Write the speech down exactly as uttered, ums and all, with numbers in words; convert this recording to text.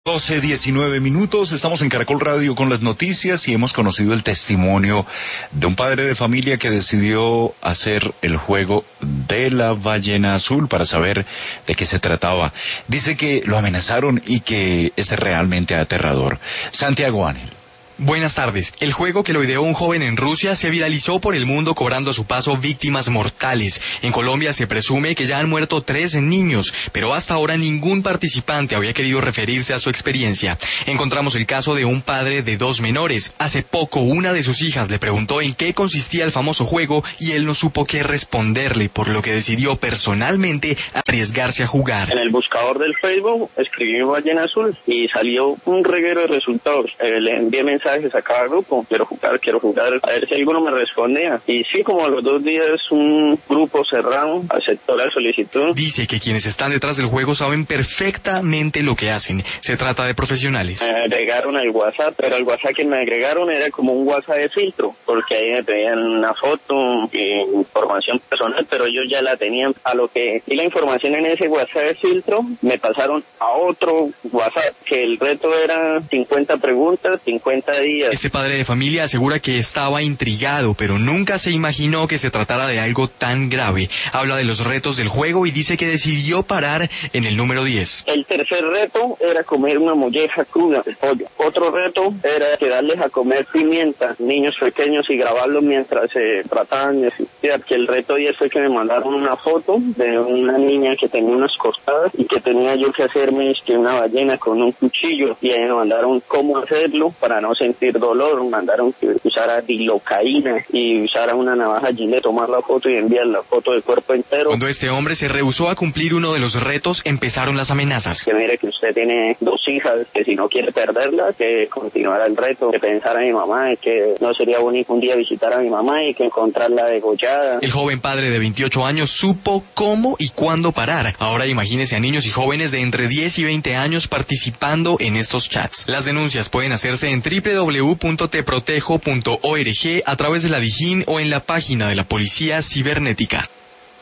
doce, diecinueve minutos, estamos en Caracol Radio con las noticias y hemos conocido el testimonio de un padre de familia que decidió hacer el juego de la ballena azul para saber de qué se trataba. Dice que lo amenazaron y que es realmente aterrador. Santiago Ángel. Buenas tardes. El juego que lo ideó un joven en Rusia se viralizó por el mundo cobrando a su paso víctimas mortales. En Colombia se presume que ya han muerto tres niños, pero hasta ahora ningún participante había querido referirse a su experiencia. Encontramos el caso de un padre de dos menores. Hace poco una de sus hijas le preguntó en qué consistía el famoso juego y él no supo qué responderle, por lo que decidió personalmente arriesgarse a jugar. En el buscador del Facebook escribí ballena azul y salió un reguero de resultados. Eh, le envié mensajes a cada grupo, quiero jugar, quiero jugar, a ver si alguno me respondía. Y sí, como a los dos días un grupo cerrado aceptó la solicitud. Dice que quienes están detrás del juego saben perfectamente lo que hacen. Se trata de profesionales. Me agregaron al WhatsApp, pero el WhatsApp que me agregaron era como un WhatsApp de filtro, porque ahí me pedían una foto, eh, información personal, pero ellos ya la tenían. A lo que di la información en ese WhatsApp de filtro, me pasaron a otro WhatsApp, que el reto era cincuenta preguntas, cincuenta días. Este padre de familia asegura que estaba intrigado, pero nunca se imaginó que se tratara de algo tan grave. Habla de los retos del juego y dice que decidió parar en el número diez. El tercer reto era comer una molleja cruda de pollo. Otro reto era que darles a comer pimienta, niños pequeños, y grabarlos mientras se trataban de asfixiar. Que el reto diez fue que me mandaron una foto de una niña que tenía unas cortadas y que tenía yo que hacerme es que una ballena con un cuchillo, y ahí me mandaron cómo hacerlo para no sentir dolor. Mandaron que usara dilocaína y usara una navaja Gillette, tomar la foto y enviar la foto del cuerpo entero. Cuando este hombre se rehusó a cumplir uno de los retos, empezaron las amenazas. Que mire que usted tiene dos hijas, que si no quiere perderlas, que continuara el reto, que pensara a mi mamá, y que no sería bonito un día visitar a mi mamá y que encontrarla degollada. El joven padre de veintiocho años supo cómo y cuándo parar. Ahora imagínese a niños y jóvenes de entre diez y veinte años participando en estos chats. Las denuncias pueden hacerse en doble u doble u doble u punto te protejo punto org, a través de la Dijín o en la página de la Policía Cibernética.